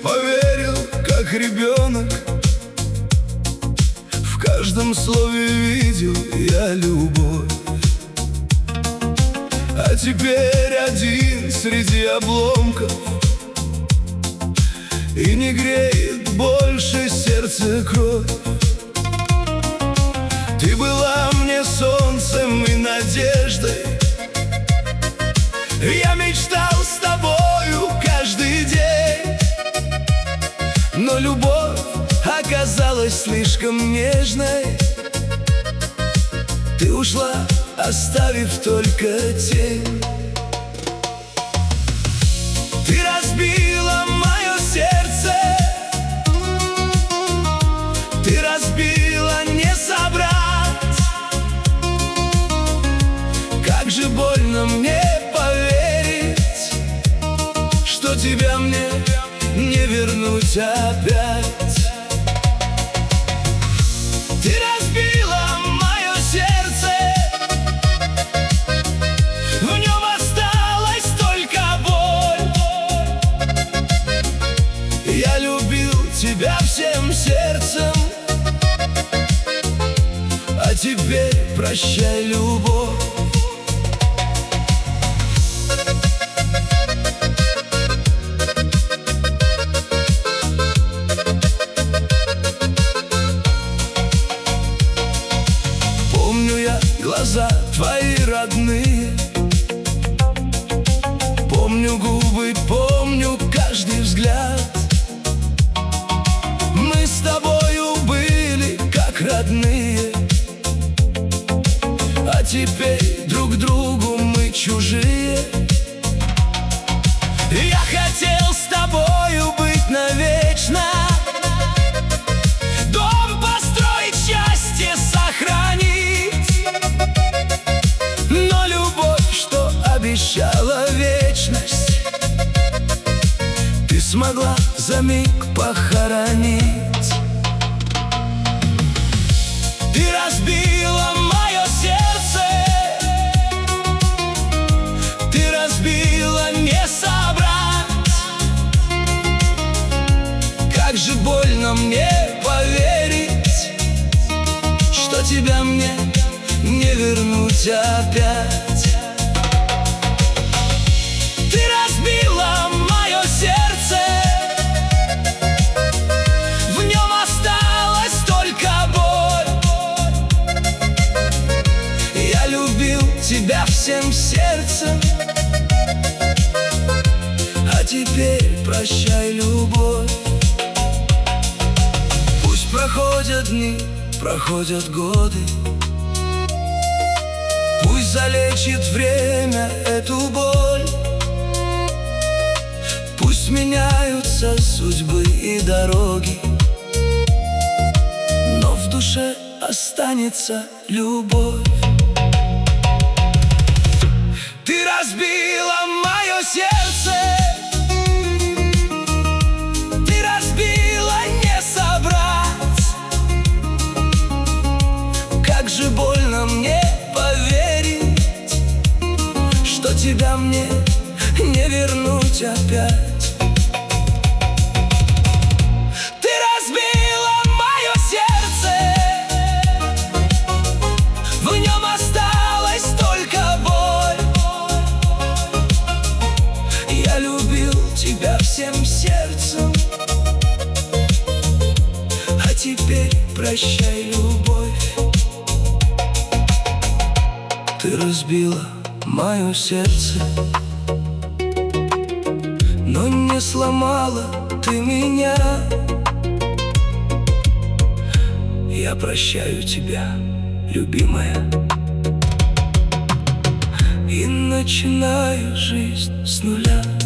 поверил, как ребенок. В каждом слове видел я любовь. А теперь один среди обломков, и не греет больше сердце кровь. Ты была мне солнцем и надеждой. Я мечтал с тобою каждый день, но любовь оказалась слишком нежной. Ты ушла, оставив только тень. Ты разбила мое сердце, ты разбила, не собрать. Как же больно мне поверить, что тебя мне не вернуть опять. Ты разбила мое сердце, в нем осталась только боль. Я любил тебя всем сердцем, а теперь прощай, любовь. Глаза твои родные, помню губы, помню каждый взгляд. Мы с тобою были как родные, а теперь друг другу мы чужие. Я хотел с тобою быть навечно, дом построить, счастье сохранить. Но любовь, что обещала вечность, ты смогла за миг похоронить. Ты разбила мое сердце, ты разбила, не собрать. Как же больно мне поверить, что тебя мне не вернуть опять. Ты разбила мое сердце, в нем осталась только боль. Я любил тебя всем сердцем, а теперь прощай, любовь. Пусть проходят дни, проходят годы, пусть залечит время эту боль. Пусть меняются судьбы и дороги, но в душе останется любовь. Ты разбила мое сердце, ты разбила, не собрать. Как же больно мне поверить, что тебя мне не вернуть опять. Ты разбила мое сердце, в нем осталась только боль. Я любил тебя всем сердцем, а теперь прощай, любовь. Ты разбила мое сердце, но не сломала ты меня. Я прощаю тебя, любимая, и начинаю жизнь с нуля.